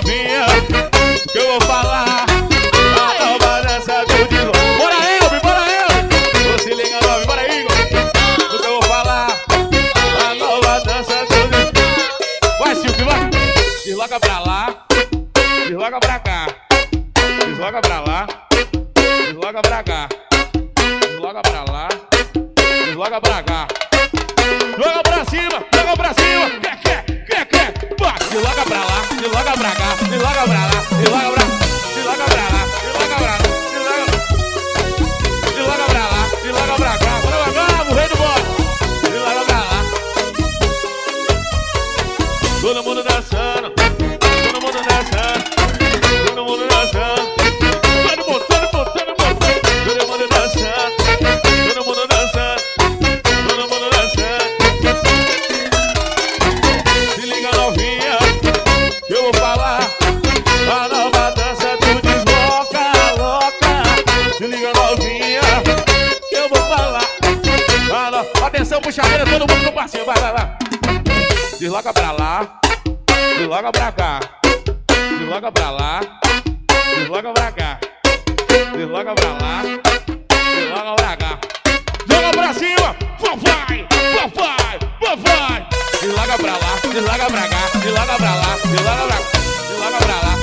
novinha, que eu vou falar. A nova dança do desloca. Bora Elbe, bora Elbe. Tô se liga novinha, bora Igor. O que eu vou falar. A nova dança do desloca. Vai Silvio, vai. Desloca pra lá, desloca pra cá. Desloca pra lá, desloca pra cá. Desloca pra lá, desloca pra cá. Joga pra cima, joga pra cima. Quer. Desloca pra lá, desloca pra cá. Desloca pra lá, desloca pra lá. Desloca pra lá, desloca pra lá. Desloca pra lá, desloca pra cá. Bora lá, o rei do bolo. Desloca pra lá. Todo mundo dançando, todo mundo dançando, todo mundo dançando. Todo mundo dançando, todo mundo dançando, todo mundo dançando. Se liga novinha, eu vou falar. A nova dança do desloca, louca. Se liga novinha, eu vou falar. Atenção, puxadeira, todo mundo no passeio, vai. Desloca pra lá, desloca pra cá. Desloca pra lá, desloca pra cá. Desloca pra lá, desloca pra cá. Joga pra cima, vai. Desloca pra lá, desloca pra cá. Desloca pra lá, desloca pra cá. Desloca pra lá,